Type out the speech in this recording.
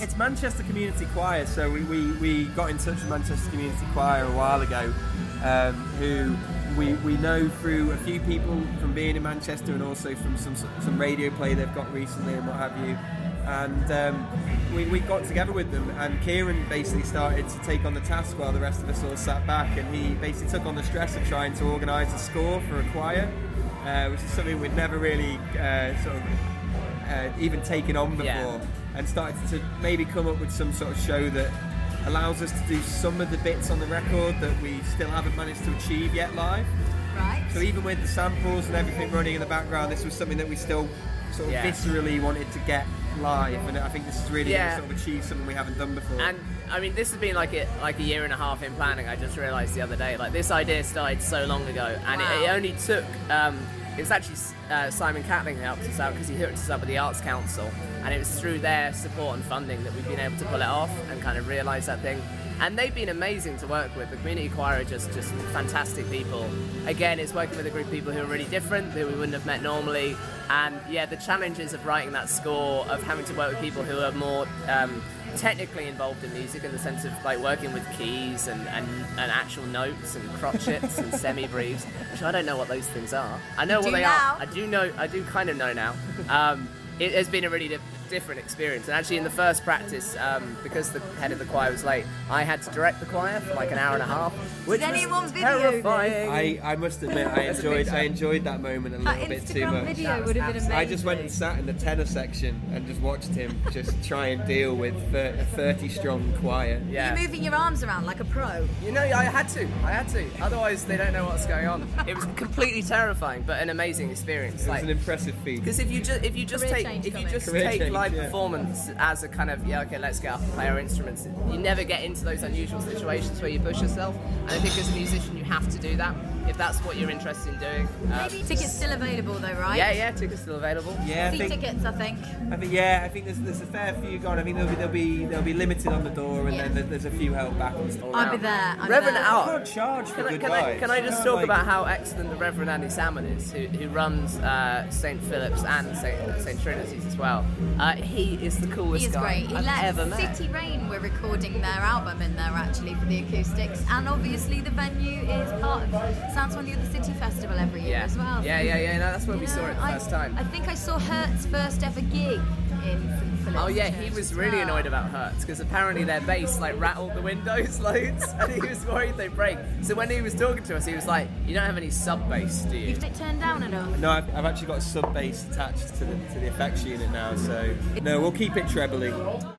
It's Manchester Community Choir, so we got in touch with Manchester Community Choir a while ago, who we know through a few people from being in Manchester and also from some radio play they've got recently and what have you. And we got together with them, and Kieran basically started to take on the task while the rest of us all sat back, and he basically took on the stress of trying to organise a score for a choir, which is something we'd never really even taken on before, and started to maybe come up with some sort of show that allows us to do some of the bits on the record that we still haven't managed to achieve yet live. Right. So even with the samples and everything running in the background, this was something that we still sort of viscerally wanted to get live, and I think this is really sort of achieved something we haven't done before. And I mean, this has been like a year and a half in planning. I just realised the other day, like, this idea started so long ago, and it only took. It was actually Simon Catling who helped us out, because he hooked us up with the Arts Council, and it was through their support and funding that we've been able to pull it off and kind of realise that thing. And they've been amazing to work with. The community choir are just fantastic people. Again, it's working with a group of people who are really different, who we wouldn't have met normally. And the challenges of writing that score, of having to work with people who are more technically involved in music, in the sense of like working with keys and actual notes and crotchets and semi-breves, which I don't know what those things are. I know what they are. I do kind of know now. It has been a really different experience, and actually in the first practice, because the head of the choir was late, I had to direct the choir for like an hour and a half, which was terrifying. I must admit, I enjoyed that moment a little bit too much. Video would have been amazing. I just went and sat in the tenor section and just watched him just try and deal with a 30-strong choir. You're moving your arms around like a pro. You know, I had to. Otherwise, they don't know what's going on. It was completely terrifying, but an amazing experience. It was an impressive feat. Because if you just take live performance as a kind of let's get up and play our instruments, you never get into those unusual situations where you push yourself. And I think as a musician, you have to do that if that's what you're interested in doing. Maybe tickets still available though, right? Yeah, tickets still available. Yeah, tickets, I think. I think there's a fair few gone. I think they'll be limited on the door, and then there's a few held back on the store. I'll be there. Reverend Al, can't charge for good vibes. Can I just talk about how excellent the Reverend Andy Salmon is, who runs St Philip's and St Trinity's as well. He is the coolest guy I've ever met. City Rain were recording their album in there actually for the acoustics, and obviously the venue is part of Sounds One the City Festival every year as well. Yeah. No, that's where we saw it the first time. I think I saw Hertz' first ever gig in St Philip's. Oh yeah, he was really annoyed about Hertz, because apparently their bass like rattled the windows loads, and he was worried they'd break. So when he was talking to us, he was like, "You don't have any sub bass, do you?" You've turned down enough. No, I've actually got a sub bass attached to the effects unit now, so no, we'll keep it trebly.